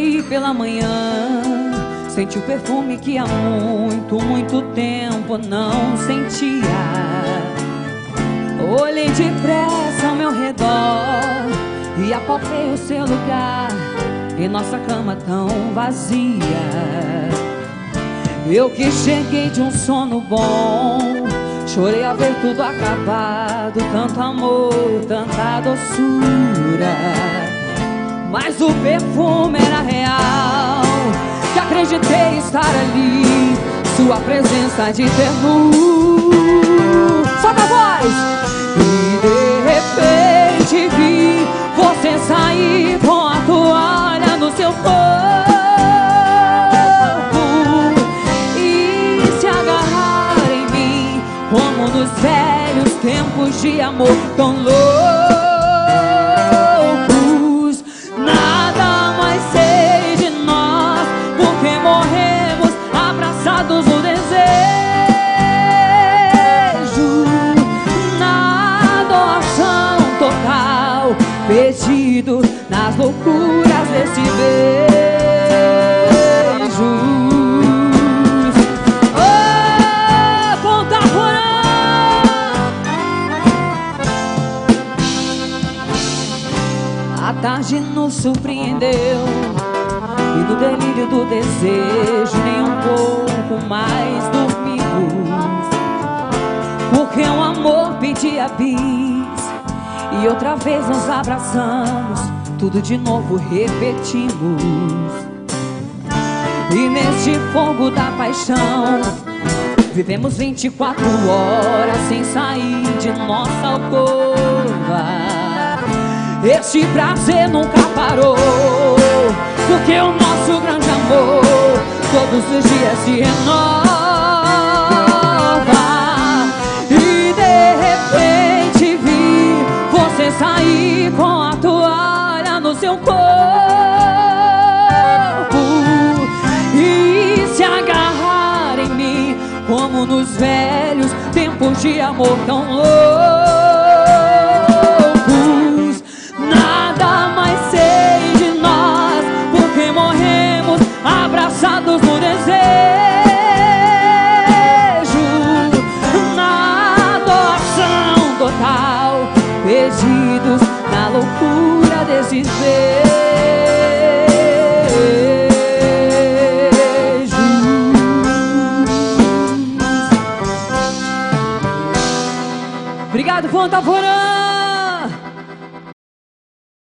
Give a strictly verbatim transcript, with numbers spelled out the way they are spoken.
saí pela manhã, senti o perfume que há muito, muito tempo não sentia. Olhei depressa ao meu redor e apalpei o seu lugar em nossa cama tão vazia. Eu que cheguei de um sono bom, chorei a ver tudo acabado, tanto amor, tanta doçura. Mas o perfume era real, que acreditei estar ali, sua presença de ternura. Solta a voz! E de repente vi você sair com a toalha no seu corpo e se agarrar em mim, como nos velhos tempos de amor tão loucos. Nada mais sei de nós, porque morremos abraçados no desejo, na doação total, perdido nas loucuras desse beijo. Oh, Ponta Porã! A tarde nos surpreendeu e no delírio do desejo nem um pouco mais dormimos, porque o amor pedia bis e outra vez nos abraçamos, tudo de novo repetimos. E neste fogo da paixão vivemos vinte e quatro horas sem sair de nossa alcova. Este prazer nunca parou, porque o nosso grande amor todos os dias se renova. E de repente vi você sair com a toalha no seu corpo e se agarrar em mim, como nos velhos tempos de amor tão loucos. Nada mais sei de nós, porque morremos abraçados no desejo, na doação total, perdidos na loucura desses beijos. Obrigado, Ponta Porã!